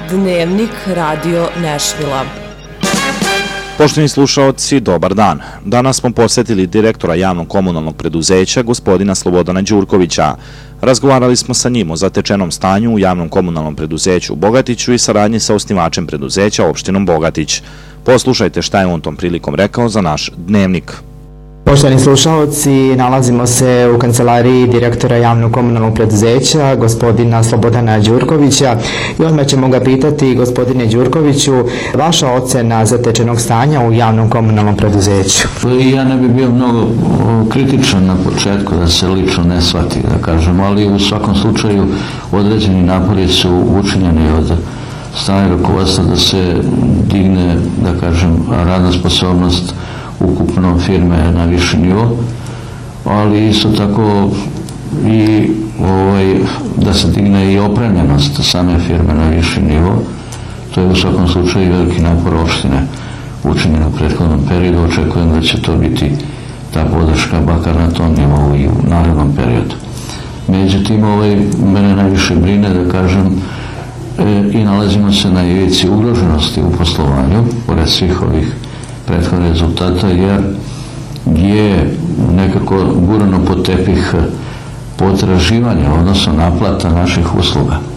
Dnevnik radio Nešvila. Poštovani slušaoci, dobar dan. Danas smo posjetili direktora javnog komunalnog preduzeća, gospodina Slobodana Đurkovića. Razgovarali smo sa njim o zatečenom stanju u javnom komunalnom preduzeću u Bogatiću i saradnji sa osnivačem preduzeća opštinom Bogatić. Poslušajte šta je on tom prilikom rekao za naš dnevnik. Poštovani slušalci, nalazimo se u kancelariji direktora javnog komunalnog preduzeća, gospodina Slobodana Đurkovića, i odmah ćemo ga pitati, gospodine Đurkoviću, vaša ocena zatečenog stanja u javnom komunalnom preduzeću. Ja ne bih bio mnogo kritičan na početku, da se lično ne shvati, da kažem, ali u svakom slučaju određeni napori su učinjeni od strane rukovodstva da se digne, da kažem, radna sposobnost ukupno firme na viši nivo, ali isto tako i da se digne i opremljenost same firme na viši nivo. To je u svakom slučaju veliki napor opštine učinjen u prethodnom periodu. Očekujem da će to biti ta podrška bakar na tom nivou i u narednom periodu. Međutim, mene najviše brine, da kažem, i nalazimo se na ivici ugroženosti u poslovanju, pored svih ovih prethodnih rezultata, jer je nekako gurano pod tepih potraživanja, odnosno naplata naših usluga.